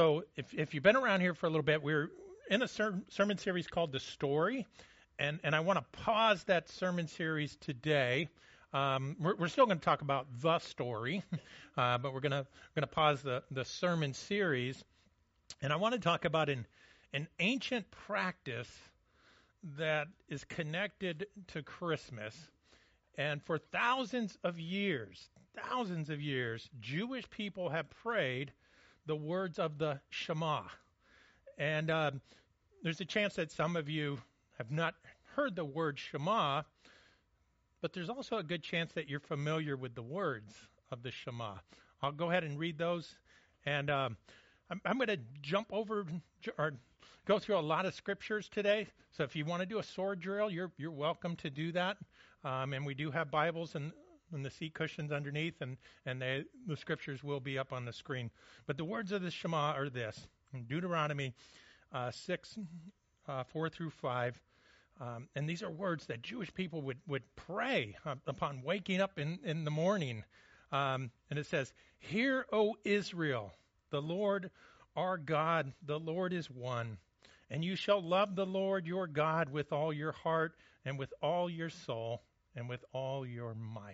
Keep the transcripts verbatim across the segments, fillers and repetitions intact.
So if, if you've been around here for a little bit, we're in a ser- sermon series called The Story, and, and I want to pause that sermon series today. Um, we're, we're still going to talk about the story, uh, but we're going to going to pause the, the sermon series, and I want to talk about an, an ancient practice that is connected to Christmas. And for thousands of years, thousands of years, Jewish people have prayed the words of the Shema. And um, there's a chance that some of you have not heard the word Shema, but there's also a good chance that you're familiar with the words of the Shema. I'll go ahead and read those. And um, I'm, I'm going to jump over or go through a lot of scriptures today. So if you want to do a sword drill, you're you're welcome to do that. Um, and we do have Bibles and and the seat cushions underneath, and, and they, the scriptures will be up on the screen. But the words of the Shema are this. In Deuteronomy uh, six, uh, four through five. Um, and these are words that Jewish people would, would pray uh, upon waking up in, in the morning. Um, and it says, "Hear, O Israel, the Lord our God, the Lord is one. And you shall love the Lord your God with all your heart and with all your soul and with all your might."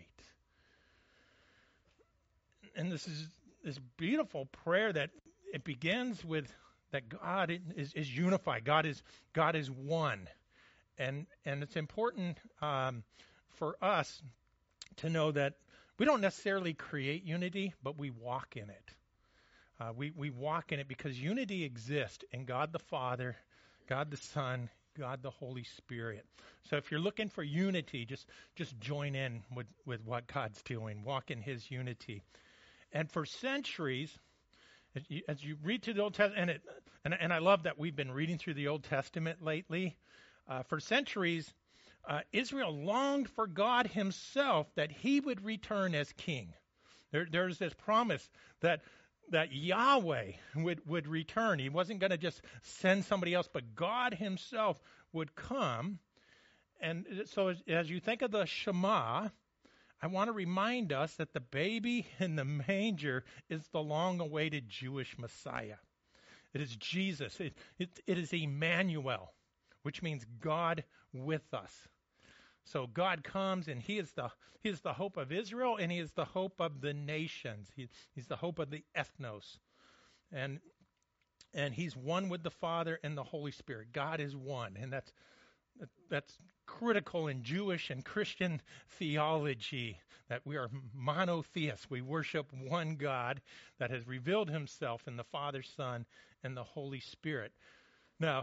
And this is this beautiful prayer that it begins with that God is, is unified. God is God is one, and and it's important um, for us to know that we don't necessarily create unity, but we walk in it. Uh, we we walk in it because unity exists in God the Father, God the Son, God the Holy Spirit. So if you're looking for unity, just just join in with, with what God's doing. Walk in His unity. And for centuries, as you, as you read through the Old Testament, and, it, and, and I love that we've been reading through the Old Testament lately, uh, for centuries, uh, Israel longed for God Himself, that He would return as king. There, there's this promise that that Yahweh would, would return. He wasn't going to just send somebody else, but God Himself would come. And so as, as you think of the Shema, I want to remind us that the baby in the manger is the long-awaited Jewish Messiah. It is Jesus. It, it, it is Emmanuel, which means God with us. So God comes, and He is the He is the hope of Israel, and He is the hope of the nations. He, he's the hope of the ethnos, and and He's one with the Father and the Holy Spirit. God is one, and that's that's critical in Jewish and Christian theology, that we are monotheists. We worship one God that has revealed Himself in the Father, Son, and the Holy Spirit. Now,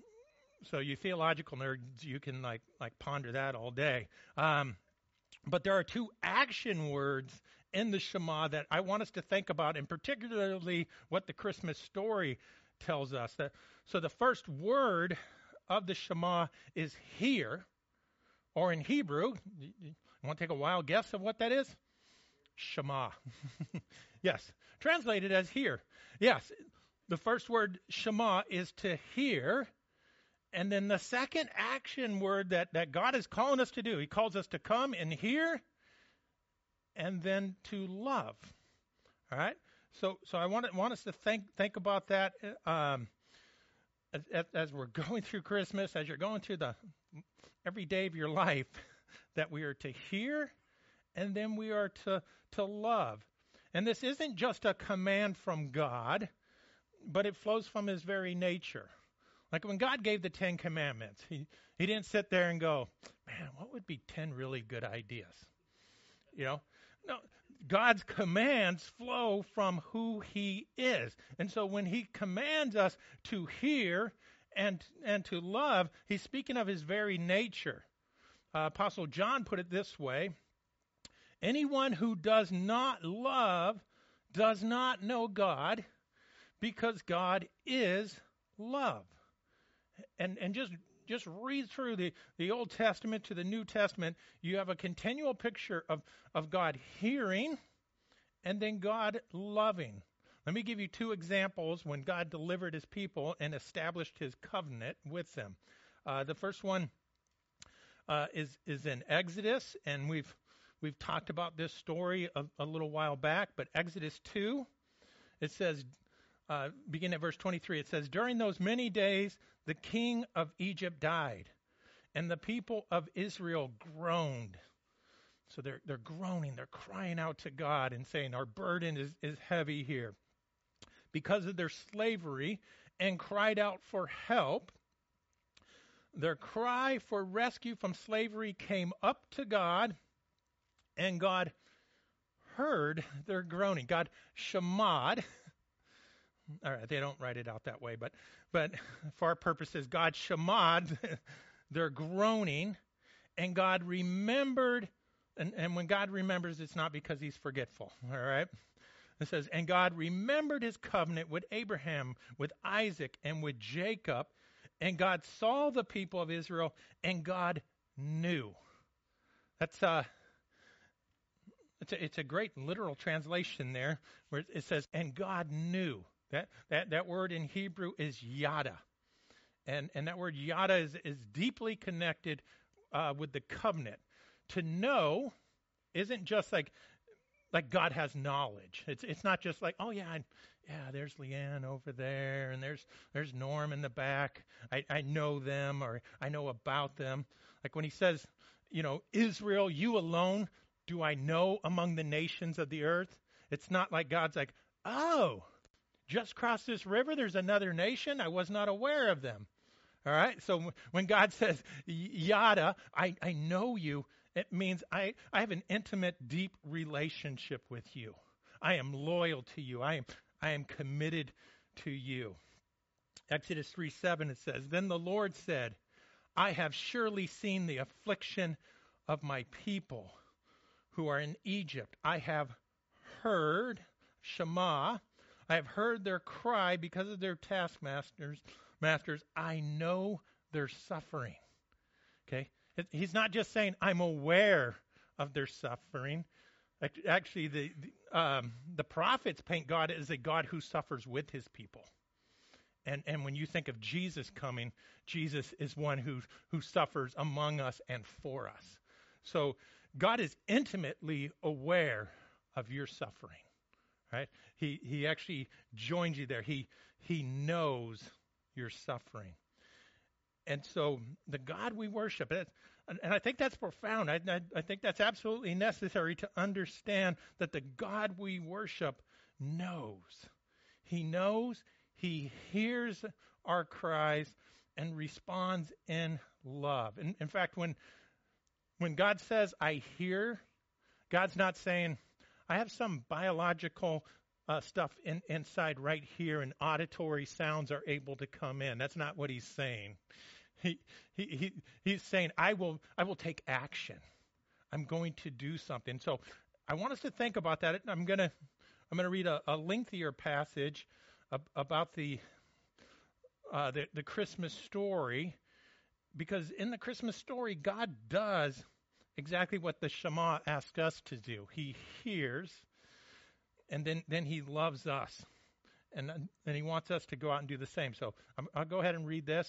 so you theological nerds, you can like like ponder that all day. Um, but there are two action words in the Shema that I want us to think about, and particularly what the Christmas story tells us. That, so the first word of the Shema is hear, or in Hebrew, you, you want to take a wild guess of what that is? Shema. Yes, translated as hear. Yes, the first word Shema is to hear. And then the second action word that, that God is calling us to do, He calls us to come and hear and then to love. All right? So so I want, want us to think think about that um, as, as we're going through Christmas, as you're going through the every day of your life, that we are to hear and then we are to, to love. And this isn't just a command from God, but it flows from His very nature. Like when God gave the Ten Commandments, he, he didn't sit there and go, man, what would be ten really good ideas? You know, no, God's commands flow from who He is. And so when He commands us to hear and, and to love, He's speaking of His very nature. Uh, Apostle John put it this way: anyone who does not love does not know God, because God is love. And and just just read through the, the Old Testament to the New Testament, you have a continual picture of, of God hearing and then God loving. Let me give you two examples when God delivered His people and established His covenant with them. Uh, the first one uh, is is in Exodus, and we've we've talked about this story a, a little while back. But Exodus two, it says, uh, beginning at verse twenty-three, it says, during those many days, the king of Egypt died, and the people of Israel groaned. So they're, they're groaning, they're crying out to God and saying, our burden is, is heavy here because of their slavery, and cried out for help. Their cry for rescue from slavery came up to God, and God heard their groaning. God shamad. All right, they don't write it out that way, but but for our purposes, God shamad their groaning, and God remembered. And, and when God remembers, it's not because he's forgetful. All right. It says, and God remembered his covenant with Abraham, with Isaac, and with Jacob. And God saw the people of Israel, and God knew. That's uh, it's a, it's a great literal translation there, where it says, and God knew. That that that word in Hebrew is yada, and and that word yada is is deeply connected uh, with the covenant. To know isn't just like like God has knowledge. It's it's not just like, oh yeah, I, yeah, there's Leanne over there, and there's there's Norm in the back. I, I know them, or I know about them. Like when he says, you know, Israel, you alone do I know among the nations of the earth. It's not like God's like, oh, just cross this river, there's another nation. I was not aware of them. All right. So when God says yada, I, I know you, it means I, I have an intimate, deep relationship with you. I am loyal to you. I am I am committed to you. Exodus three seven, it says, then the Lord said, I have surely seen the affliction of my people who are in Egypt. I have heard, Shema, I have heard their cry because of their taskmasters. Masters, I know their suffering. Okay? It, he's not just saying, I'm aware of their suffering. Actually, the the, um, the prophets paint God as a God who suffers with his people. And and when you think of Jesus coming, Jesus is one who who suffers among us and for us. So God is intimately aware of your suffering. Right? He he actually joins you there. He he knows your suffering. And so the God we worship, and, and I think that's profound. I, I, I think that's absolutely necessary to understand that the God we worship knows. He knows, he hears our cries and responds in love. In, in fact, when when God says, I hear, God's not saying, I have some biological uh, stuff in, inside right here, and auditory sounds are able to come in. That's not what he's saying. He, he, he he's saying, I will I will take action. I'm going to do something. So I want us to think about that. I'm gonna I'm gonna read a, a lengthier passage ab- about the, uh, the the Christmas story, because in the Christmas story, God does exactly what the Shema asks us to do. He hears, and then, then he loves us. And, and he wants us to go out and do the same. So I'm, I'll go ahead and read this.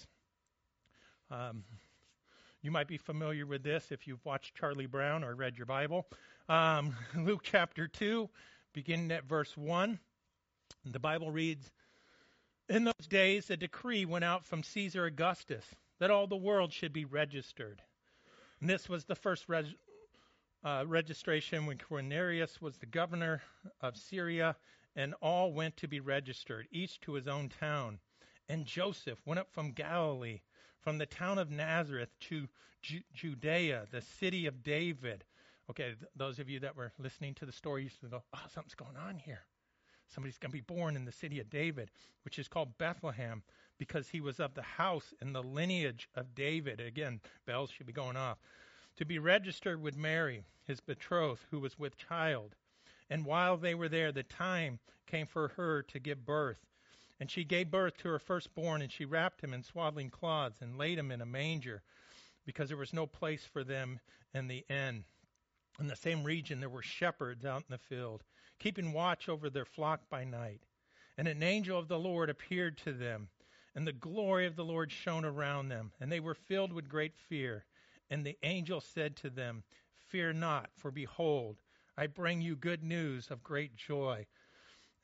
Um, you might be familiar with this if you've watched Charlie Brown or read your Bible. Um, Luke chapter two, beginning at verse one. The Bible reads, in those days a decree went out from Caesar Augustus that all the world should be registered. And this was the first reg- uh, registration when Quirinius was the governor of Syria, and all went to be registered, each to his own town. And Joseph went up from Galilee, from the town of Nazareth to Ju- Judea, the city of David. Okay, th- those of you that were listening to the story used to go, oh, something's going on here. Somebody's going to be born in the city of David, which is called Bethlehem, because he was of the house and the lineage of David. Again, bells should be going off. To be registered with Mary, his betrothed, who was with child. And while they were there, the time came for her to give birth. And she gave birth to her firstborn, and she wrapped him in swaddling cloths and laid him in a manger, because there was no place for them in the inn. In the same region there were shepherds out in the field, keeping watch over their flock by night. And an angel of the Lord appeared to them, and the glory of the Lord shone around them, and they were filled with great fear. And the angel said to them, fear not, for behold, I bring you good news of great joy.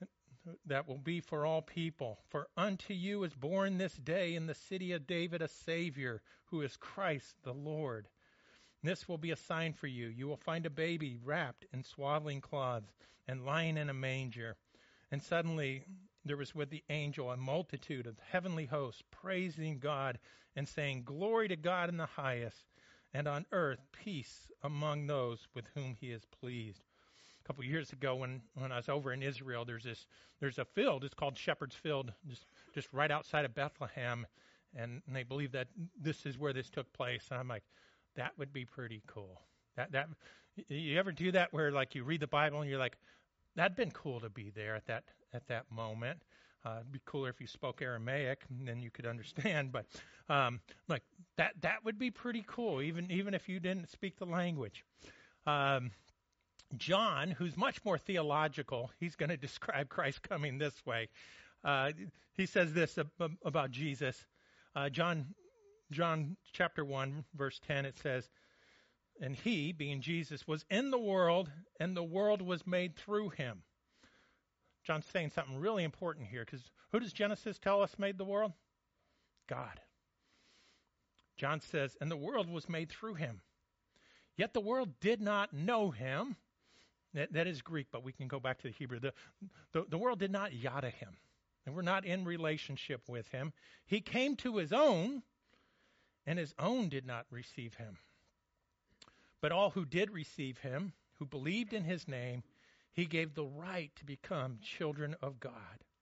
that will be for all people. For unto you is born this day in the city of David a Savior, who is Christ the Lord. This will be a sign for you. You will find a baby wrapped in swaddling cloths and lying in a manger. And suddenly there was with the angel a multitude of heavenly hosts praising God and saying, Glory to God in the highest, and on earth peace among those with whom he is pleased. A couple of years ago when, when I was over in Israel, there's this there's a field, it's called Shepherd's Field, just, just right outside of Bethlehem. And, and they believe that this is where this took place. And I'm like, that would be pretty cool. That that you ever do that where like you read the Bible and you're like, that'd been cool to be there at that at that moment. Uh, it'd be cooler if you spoke Aramaic and then you could understand. But um, like that that would be pretty cool, even even if you didn't speak the language. Um, John, who's much more theological, he's going to describe Christ coming this way. Uh, he says this ab- about Jesus. Uh, John. John chapter one, verse ten, it says, and he, being Jesus, was in the world, and the world was made through him. John's saying something really important here, because who does Genesis tell us made the world? God. John says, and the world was made through him. Yet the world did not know him. That, that is Greek, but we can go back to the Hebrew. The, the, the world did not yada him. And we're not in relationship with him. He came to his own, and his own did not receive him. But all who did receive him, who believed in his name, he gave the right to become children of God,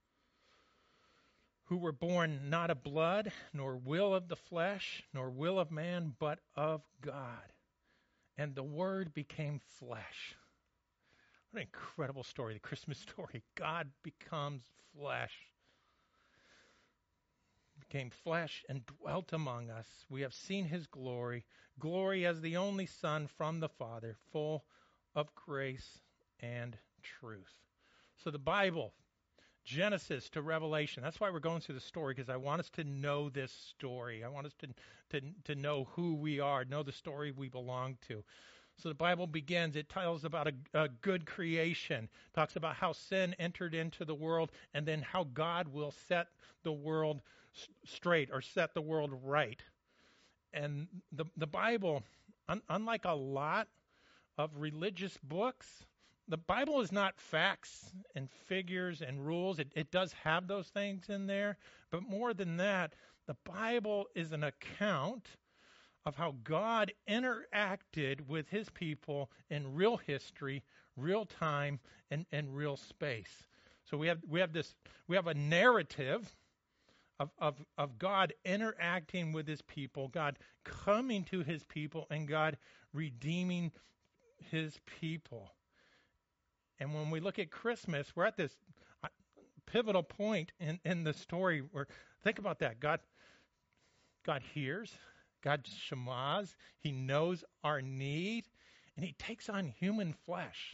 who were born not of blood, nor will of the flesh, nor will of man, but of God. And the Word became flesh. What an incredible story, the Christmas story. God becomes flesh. Became flesh and dwelt among us. We have seen his glory, glory as the only Son from the Father, full of grace and truth. So the Bible, Genesis to Revelation, that's why we're going through the story, because I want us to know this story. I want us to, to, to know who we are, know the story we belong to. So the Bible begins, it tells about a, a good creation, talks about how sin entered into the world, and then how God will set the world straight or set the world right. And the the Bible, un, unlike a lot of religious books, the Bible is not facts and figures and rules. It, it does have those things in there, but more than that, the Bible is an account of how God interacted with his people in real history, real time, and, and real space. So we have we have this we have a narrative Of, of, of God interacting with his people, God coming to his people, and God redeeming his people. And when we look at Christmas, we're at this pivotal point in, in the story where, think about that, God, God hears, God shamas, he knows our need, and he takes on human flesh.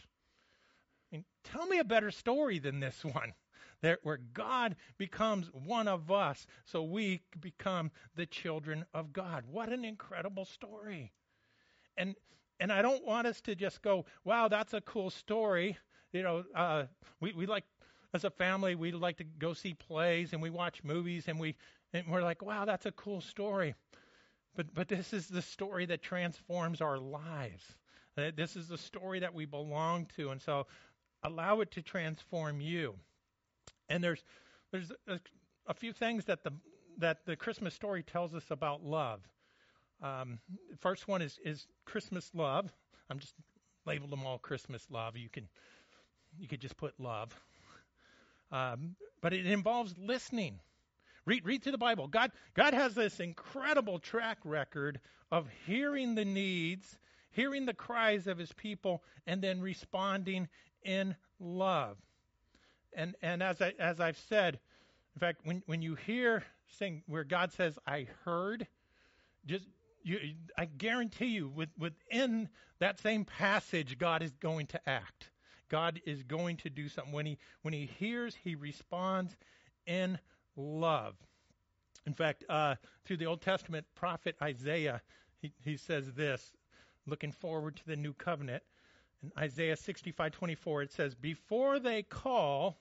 I mean, tell me a better story than this one. There, where God becomes one of us so we become the children of God. What an incredible story. And and I don't want us to just go, wow, that's a cool story. You know, uh, we, we like, as a family, we like to go see plays and we watch movies and, we, and we're like, wow, that's a cool story. But, but this is the story that transforms our lives. Uh, this is the story that we belong to. And so allow it to transform you. And there's there's a, a few things that the that the Christmas story tells us about love. Um, first one is is Christmas love. I'm just labeled them all Christmas love. You can you could just put love, um, but it involves listening. Read read through the Bible. God God has this incredible track record of hearing the needs, hearing the cries of his people, and then responding in love. And and as I as I've said, in fact, when when you hear sing where God says, "I heard," just you, I guarantee you, with, within that same passage, God is going to act. God is going to do something. When he when he hears, he responds in love. In fact, uh, through the Old Testament prophet Isaiah, he he says this, looking forward to the new covenant. In Isaiah sixty-five twenty-four, it says, "Before they call,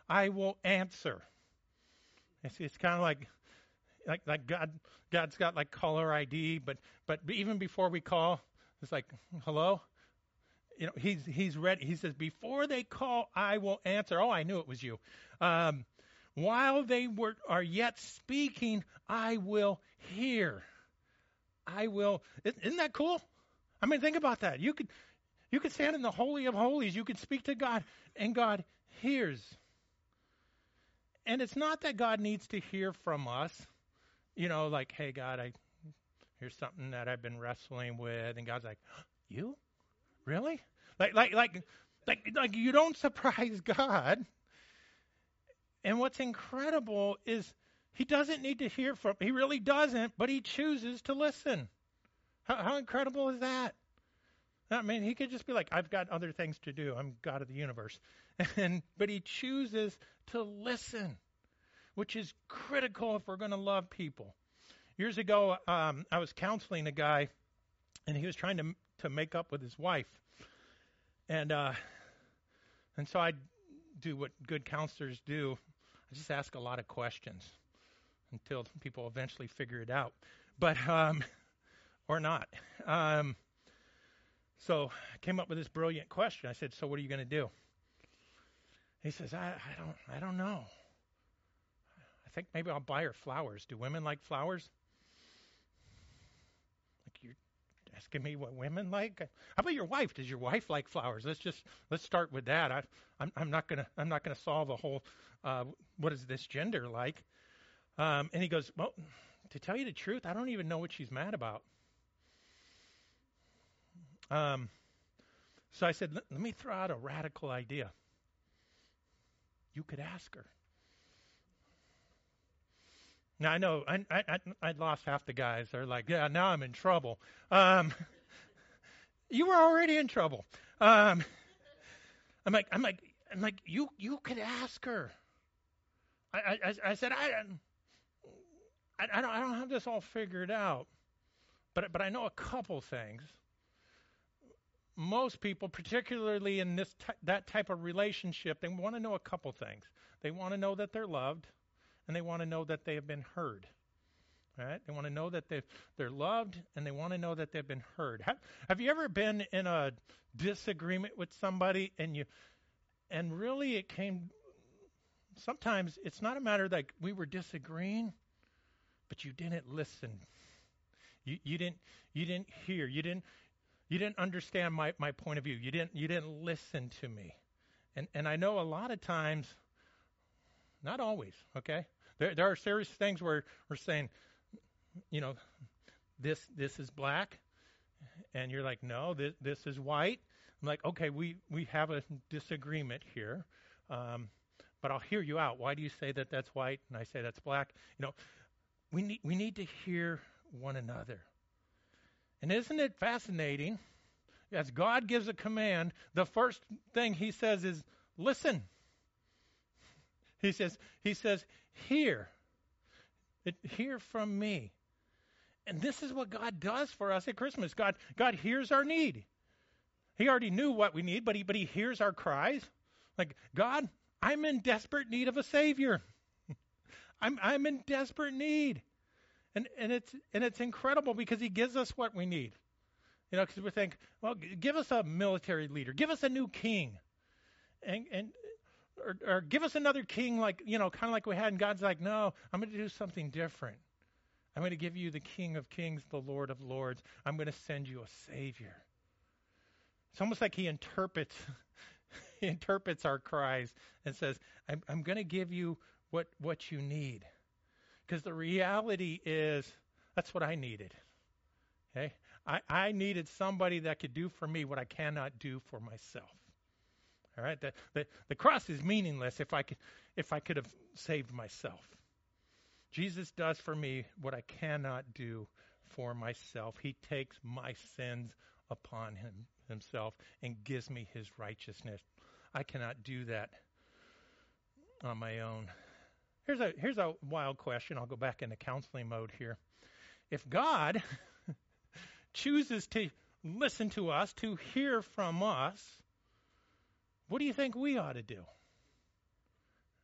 I will answer. It's, it's kind of like like like God God's got like caller I D, but but even before we call, it's like, hello. You know, he's he's ready. He says, before they call, I will answer. Oh, I knew it was you. Um, while they were are yet speaking, I will hear. I will. Isn't that cool? I mean, think about that. You could you could stand in the Holy of Holies. You could speak to God, and God hears. And it's not that God needs to hear from us. You know, like, hey, God, I here's something that I've been wrestling with, and God's like, you? Really? Like, like, like, like, like, you don't surprise God. And what's incredible is he doesn't need to hear from, he really doesn't, but he chooses to listen. How, how incredible is that? I mean, he could just be like, I've got other things to do. I'm God of the universe. And, but he chooses to listen, which is critical if we're going to love people. Years ago, um, I was counseling a guy, and he was trying to to make up with his wife. And uh, and so I do what good counselors do. I just ask a lot of questions until people eventually figure it out, but um, or not. Um, so I came up with this brilliant question. I said, "So what are you going to do?" He says, I, "I don't, I don't know. I think maybe I'll buy her flowers. Do women like flowers?" Like, you're asking me what women like? How about your wife? Does your wife like flowers? Let's just let's start with that. I, I'm, I'm not gonna I'm not gonna solve a whole uh, what is this gender like? Um, and he goes, well, to tell you the truth, I don't even know what she's mad about. Um, so I said, let, let me throw out a radical idea. You could ask her. Now I know I I I'd lost half the guys. They're like, yeah, now I'm in trouble. Um, you were already in trouble. Um, I'm like I'm like I'm like you you could ask her. I I, I said I, I I don't I don't have this all figured out, but but I know a couple things. Most people, particularly in this t- that type of relationship, they want to know a couple things. They want to know that they're loved, and they want to know that they have been heard. All right? They want to know that they've, they're loved, and they want to know that they've been heard. Have, have you ever been in a disagreement with somebody, and you, and really it came? Sometimes it's not a matter like we were disagreeing, but you didn't listen. You you didn't you didn't hear. You didn't you didn't understand my, my point of view. You didn't you didn't listen to me. And and I know a lot of times, not always, okay? There there are serious things where we're saying, you know, this this is black, and you're like, no, this this is white. I'm like, okay, we, we have a disagreement here, um, but I'll hear you out. Why do you say that that's white and I say that's black? You know, we need we need to hear one another. And isn't it fascinating? As God gives a command, the first thing He says is listen. He says, he says, hear. It, hear from me. And this is what God does for us at Christmas. God, God hears our need. He already knew what we need, but he, but he hears our cries. Like, God, I'm in desperate need of a Savior. I'm, I'm in desperate need. And, and it's, and it's incredible because He gives us what we need. You know, because we think, well, give us a military leader. Give us a new king. And, and, Or, or give us another king, like, you know, kind of like we had. And God's like, no, I'm going to do something different. I'm going to give you the King of Kings, the Lord of Lords. I'm going to send you a Savior. It's almost like He interprets, he interprets our cries and says, I'm, I'm going to give you what what you need, because the reality is that's what I needed. Okay, I, I needed somebody that could do for me what I cannot do for myself. All right, the, the the cross is meaningless if I could if I could have saved myself. Jesus does for me what I cannot do for myself. He takes my sins upon him himself and gives me His righteousness. I cannot do that on my own. Here's a here's a wild question. I'll go back into counseling mode here. If God chooses to listen to us, to hear from us, what do you think we ought to do?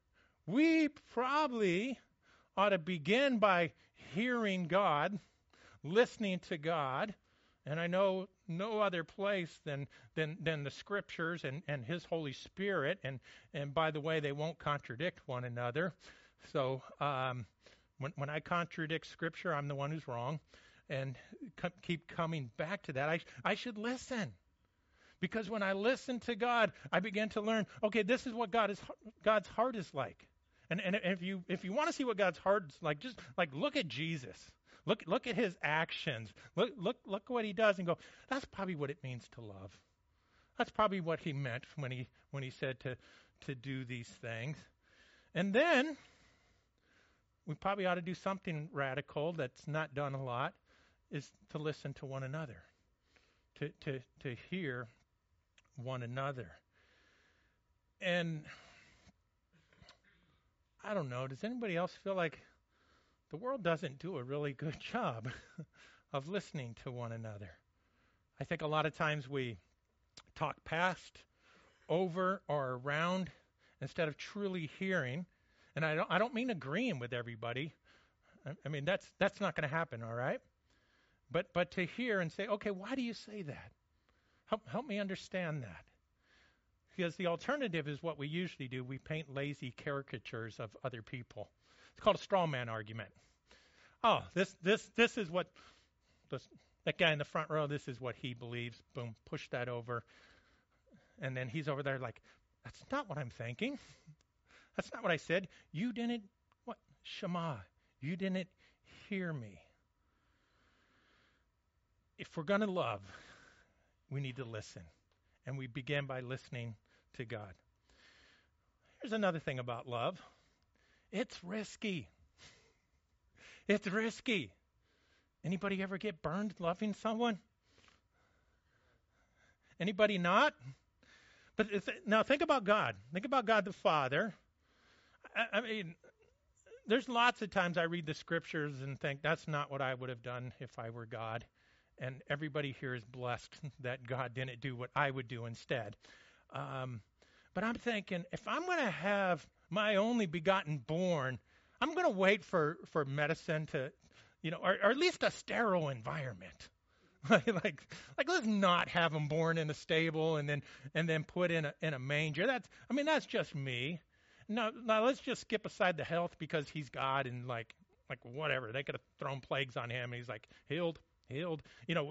we probably ought to begin by hearing God, listening to God. And I know no other place than than, than the Scriptures and, and His Holy Spirit. And, and by the way, they won't contradict one another. So um, when, when I contradict Scripture, I'm the one who's wrong. And co- keep coming back to that. I, I should listen. Because when I listen to God, I begin to learn, okay, this is what God is, God's heart is like. And, and if you if you want to see what God's heart is like, just like look at Jesus. Look look at his actions. Look look look what he does and go, that's probably what it means to love. That's probably what he meant when he when he said to to do these things. And then we probably ought to do something radical that's not done a lot, is to listen to one another. To to to hear one another. And I don't know, does anybody else feel like the world doesn't do a really good job of listening to one another? I think a lot of times we talk past, over, or around instead of truly hearing. And I don't I don't mean agreeing with everybody. I, I mean that's that's not going to happen, all right? But but to hear and say, okay, why do you say that? Help help me understand that. Because the alternative is what we usually do. We paint lazy caricatures of other people. It's called a straw man argument. Oh, this this this is what this, that guy in the front row, this is what he believes. Boom, push that over. And then he's over there like, that's not what I'm thinking. That's not what I said. You didn't, what? Shema. You didn't hear me. If we're going to love, we need to listen. And we begin by listening to God. Here's another thing about love. It's risky. It's risky. Anybody ever get burned loving someone? Anybody not? But th- now think about God. Think about God the Father. I, I mean, there's lots of times I read the Scriptures and think that's not what I would have done if I were God. And everybody here is blessed that God didn't do what I would do instead. Um, but I'm thinking, if I'm going to have my only begotten born, I'm going to wait for, for medicine to, you know, or, or at least a sterile environment. like, like, let's not have him born in a stable and then and then put in a in a manger. That's, I mean, that's just me. No, now let's just skip aside the health because he's God and like like whatever. They could have thrown plagues on him and he's like healed. Healed, you know.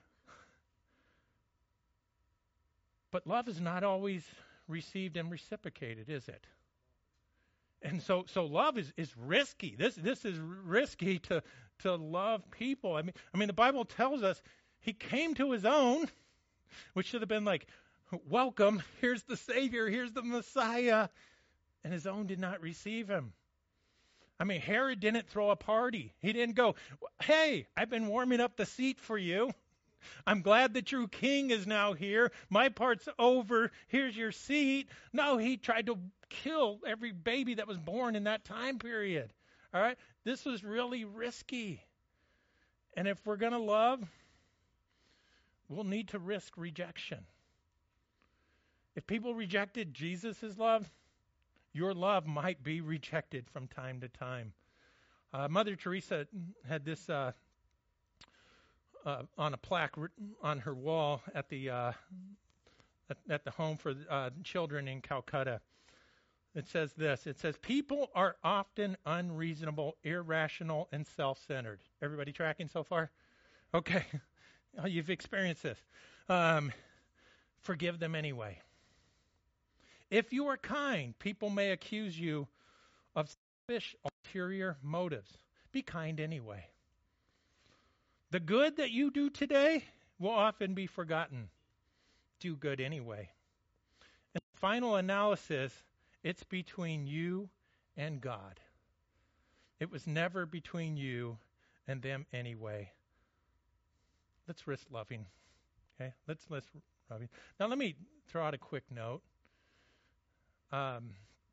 But love is not always received and reciprocated, is it? And so, so love is, is risky. This this is risky to to love people. I mean, I mean, the Bible tells us he came to his own, which should have been like, welcome. Here's the Savior. Here's the Messiah, and his own did not receive him. I mean, Herod didn't throw a party. He didn't go, hey, I've been warming up the seat for you. I'm glad the true king is now here. My part's over. Here's your seat. No, he tried to kill every baby that was born in that time period. All right? This was really risky. And if we're going to love, we'll need to risk rejection. If people rejected Jesus' love, your love might be rejected from time to time. Uh, Mother Teresa had this uh, uh, on a plaque on her wall at the uh, at, at the home for uh, children in Calcutta. It says this. It says, people are often unreasonable, irrational, and self-centered. Everybody tracking so far? Okay. Oh, you've experienced this. Um, forgive them anyway. If you are kind, people may accuse you of selfish, ulterior motives. Be kind anyway. The good that you do today will often be forgotten. Do good anyway. And final analysis, it's between you and God. It was never between you and them anyway. Let's risk loving. Okay? Let's let's loving. Now let me throw out a quick note. Um,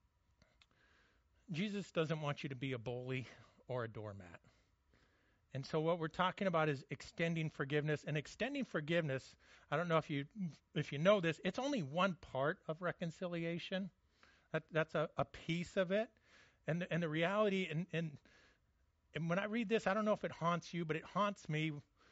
Jesus doesn't want you to be a bully or a doormat. And so what we're talking about is extending forgiveness. And extending forgiveness, I don't know if you if you know this, it's only one part of reconciliation. That, that's a, a piece of it. And the, and the reality, and, and and when I read this, I don't know if it haunts you, but it haunts me.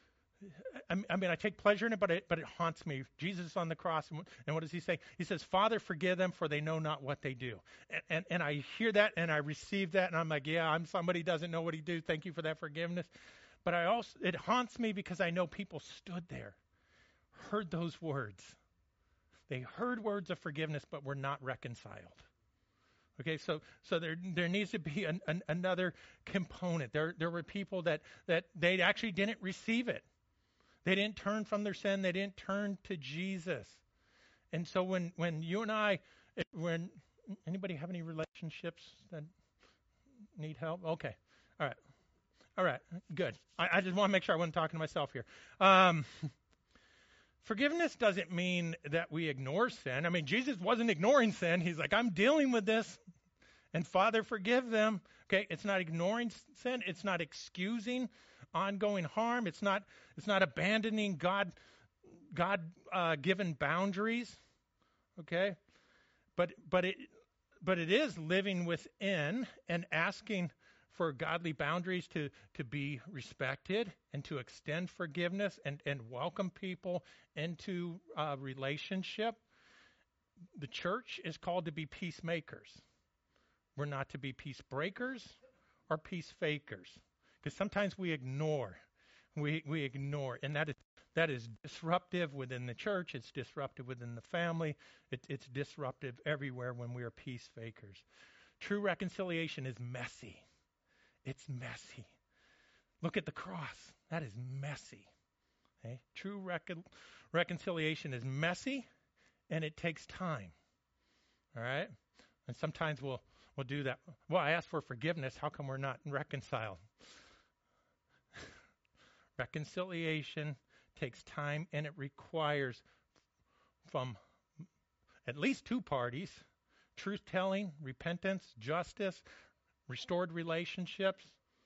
I, I mean, I take pleasure in it, but it but it haunts me. Jesus is on the cross, and, and what does he say? He says, "Father, forgive them, for they know not what they do." And, and and I hear that, and I receive that, and I'm like, yeah, I'm somebody who doesn't know what he do. Thank you for that forgiveness. But I also, it haunts me because I know people stood there, heard those words. They heard words of forgiveness, but were not reconciled. Okay, so so there there needs to be an, an, another component. There there were people that that they actually didn't receive it. They didn't turn from their sin. They didn't turn to Jesus. And so when when you and I, when anybody have any relationships that need help? Okay, all right, all right, good. I, I just want to make sure I wasn't talking to myself here. Um, Forgiveness doesn't mean that we ignore sin. I mean, Jesus wasn't ignoring sin. He's like, I'm dealing with this, and Father, forgive them. Okay, it's not ignoring sin. It's not excusing ongoing harm. It's not. It's not abandoning God, God uh, given boundaries. Okay, but but it but it is living within and asking for godly boundaries to, to be respected and to extend forgiveness and, and welcome people into uh, relationship. The church is called to be peacemakers. We're not to be peace breakers or peace fakers, because sometimes we ignore. We we ignore, and that is that is disruptive within the church. It's disruptive within the family. It, it's disruptive everywhere when we are peace fakers. True reconciliation is messy. It's messy. Look at the cross. That is messy. Okay? True recon- reconciliation is messy, and it takes time. All right? And sometimes we'll we'll do that. Well, I asked for forgiveness. How come we're not reconciled? Reconciliation takes time, and it requires from at least two parties, truth-telling, repentance, justice, restored relationships,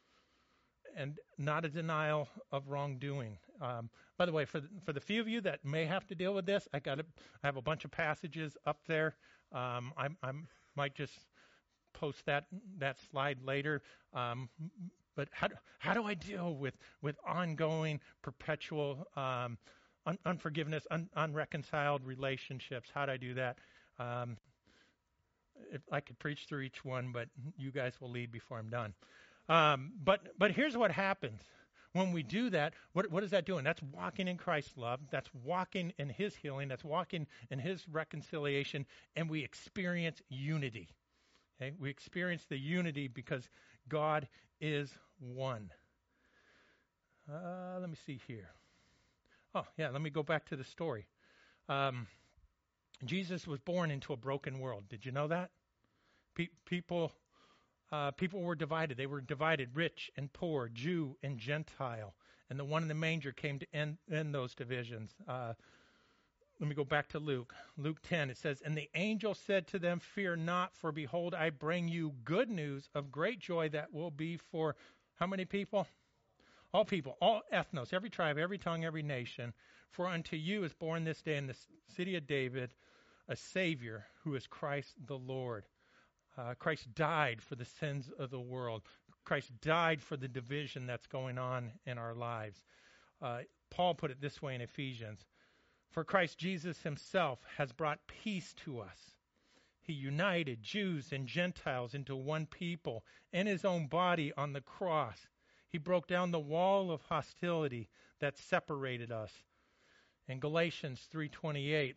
and not a denial of wrongdoing. Um, by the way, for the, for the few of you that may have to deal with this, I got a, I have a bunch of passages up there. Um, I I might just post that that slide later. Um, but how do, how do I deal with with ongoing, perpetual um, un, unforgiveness, un, unreconciled relationships? How do I do that? Um, If I could preach through each one, but you guys will lead before I'm done. Um, but but here's what happens when we do that. What what is that doing? That's walking in Christ's love. That's walking in His healing. That's walking in His reconciliation, and we experience unity. Okay? We experience the unity because God is one. Uh, let me see here. Oh yeah, let me go back to the story. Um, Jesus was born into a broken world. Did you know that? Pe- people, uh, people were divided. They were divided, rich and poor, Jew and Gentile. And the one in the manger came to end, end those divisions. Uh, let me go back to Luke. Luke ten, it says, "And the angel said to them, 'Fear not, for behold, I bring you good news of great joy that will be for,'" how many people? All people, all ethnos, every tribe, every tongue, every nation. "For unto you is born this day in the city of David a Savior, who is Christ the Lord." Uh, Christ died for the sins of the world. Christ died for the division that's going on in our lives. Uh, Paul put it this way in Ephesians: "For Christ Jesus himself has brought peace to us. He united Jews and Gentiles into one people in his own body on the cross. He broke down the wall of hostility that separated us." In Galatians three twenty-eight,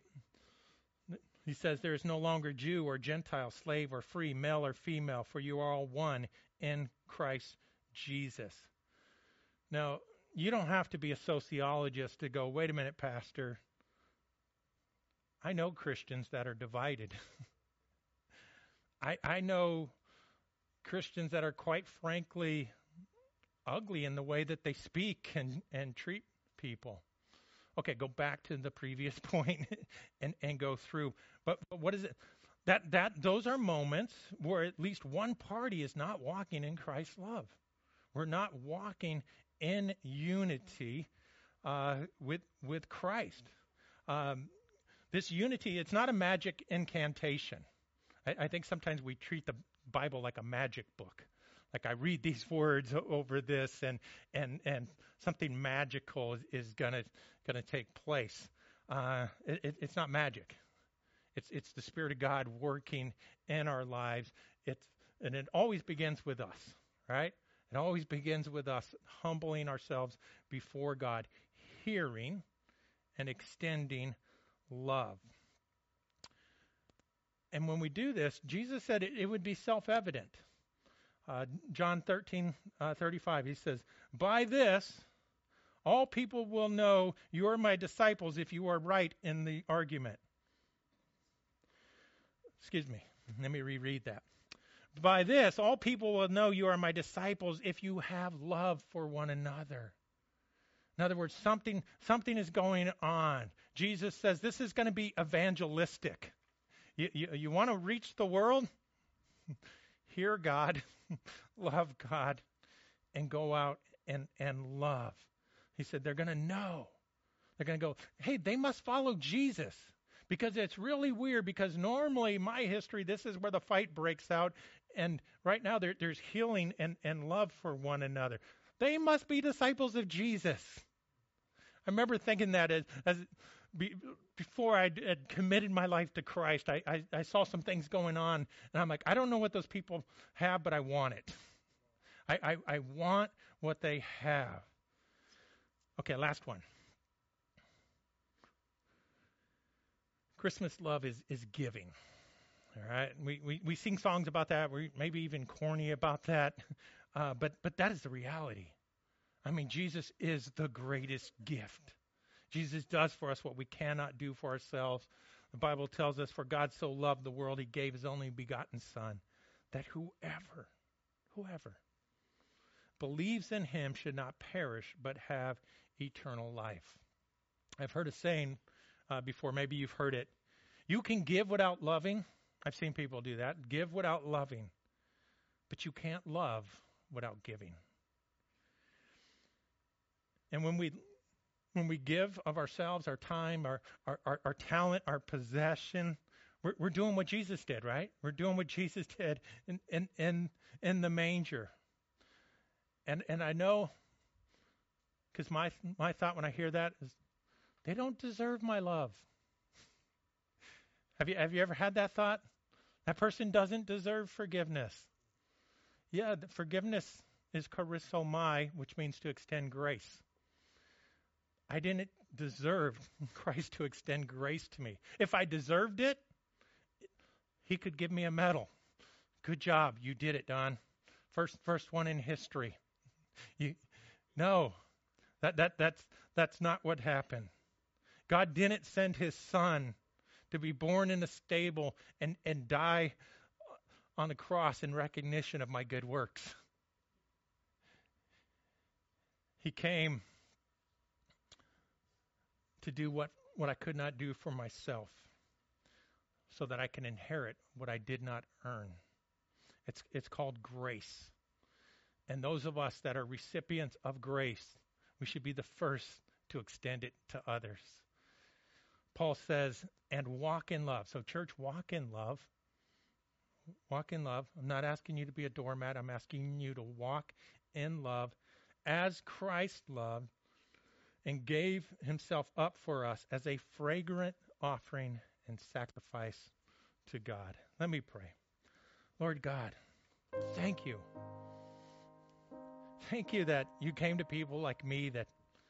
he says, "There is no longer Jew or Gentile, slave or free, male or female, for you are all one in Christ Jesus." Now, you don't have to be a sociologist to go, "Wait a minute, Pastor. I know Christians that are divided." I, I know Christians that are quite frankly ugly in the way that they speak and, and treat people. Okay, go back to the previous point and, and go through. But, but what is it? That that those are moments where at least one party is not walking in Christ's love. We're not walking in unity uh, with with Christ. Um, this unity, it's not a magic incantation. I, I think sometimes we treat the Bible like a magic book. Like I read these words over this, and and and something magical is, is gonna gonna take place. Uh, it, it's not magic. It's it's the Spirit of God working in our lives. It's and it always begins with us, right? It always begins with us humbling ourselves before God, hearing and extending love. And when we do this, Jesus said it, it would be self-evident. Uh, John thirteen, uh, thirty-five, he says, "By this, all people will know you are my disciples if you are right in the argument." Excuse me. Let me reread that. "By this, all people will know you are my disciples if you have love for one another." In other words, something, something is going on. Jesus says this is going to be evangelistic. You, you, you want to reach the world? Hear God, love God, and go out and, and love. He said they're going to know. They're going to go, hey, they must follow Jesus. Because it's really weird, because normally my history, this is where the fight breaks out. And right now there, there's healing and, and love for one another. They must be disciples of Jesus. I remember thinking that as, as be, before I had committed my life to Christ, I, I, I saw some things going on, and I'm like, I don't know what those people have, but I want it. I, I, I want what they have. Okay, last one. Christmas love is, is giving. All right, we, we, we sing songs about that. We maybe even corny about that, uh, but but that is the reality. I mean, Jesus is the greatest gift. Jesus does for us what we cannot do for ourselves. The Bible tells us, "For God so loved the world, he gave his only begotten Son, that whoever, whoever believes in him should not perish, but have eternal life." I've heard a saying uh, before, maybe you've heard it. You can give without loving. I've seen people do that. Give without loving. But you can't love without giving. And when we when we give of ourselves, our time, our our, our, our talent, our possession, we're, we're doing what Jesus did, right? We're doing what Jesus did in in in, in the manger. And and I know, because my my thought when I hear that is, they don't deserve my love. Have you have you ever had that thought? That person doesn't deserve forgiveness. Yeah, the forgiveness is charisomai, which means to extend grace. I didn't deserve Christ to extend grace to me. If I deserved it, he could give me a medal. Good job, you did it, Don. First, first one in history. You, no, that that that's that's not what happened. God didn't send his Son to be born in a stable and and die on the cross in recognition of my good works. He came to do what, what I could not do for myself, so that I can inherit what I did not earn. It's it's called grace. And those of us that are recipients of grace, we should be the first to extend it to others. Paul says, and walk in love. So church, walk in love. Walk in love. I'm not asking you to be a doormat. I'm asking you to walk in love as Christ loved and gave himself up for us as a fragrant offering and sacrifice to God. Let me pray. Lord God, thank you. Thank you that you came to people like me that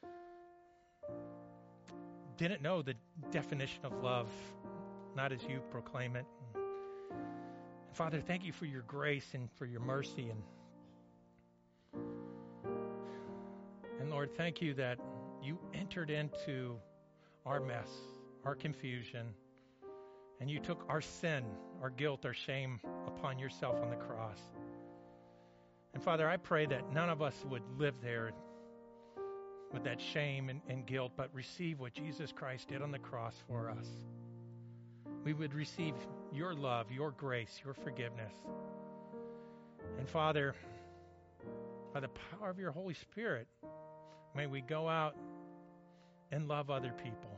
didn't know the definition of love, not as you proclaim it. Father, thank you for your grace and for your mercy. And, and Lord, thank you that you entered into our mess, our confusion, and you took our sin, our guilt, our shame upon yourself on the cross. And Father, I pray that none of us would live there with that shame and, and guilt, but receive what Jesus Christ did on the cross for us. We would receive your love, your grace, your forgiveness. And Father, by the power of your Holy Spirit, may we go out and love other people.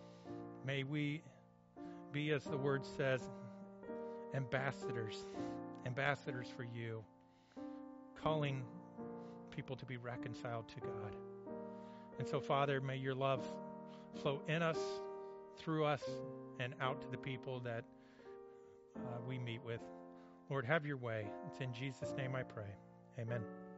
May we be, as the word says, ambassadors ambassadors for you, calling people to be reconciled to God. And so, Father, may your love flow in us, through us, and out to the people that uh, we meet with. Lord, have your way. It's in Jesus' name I pray. Amen.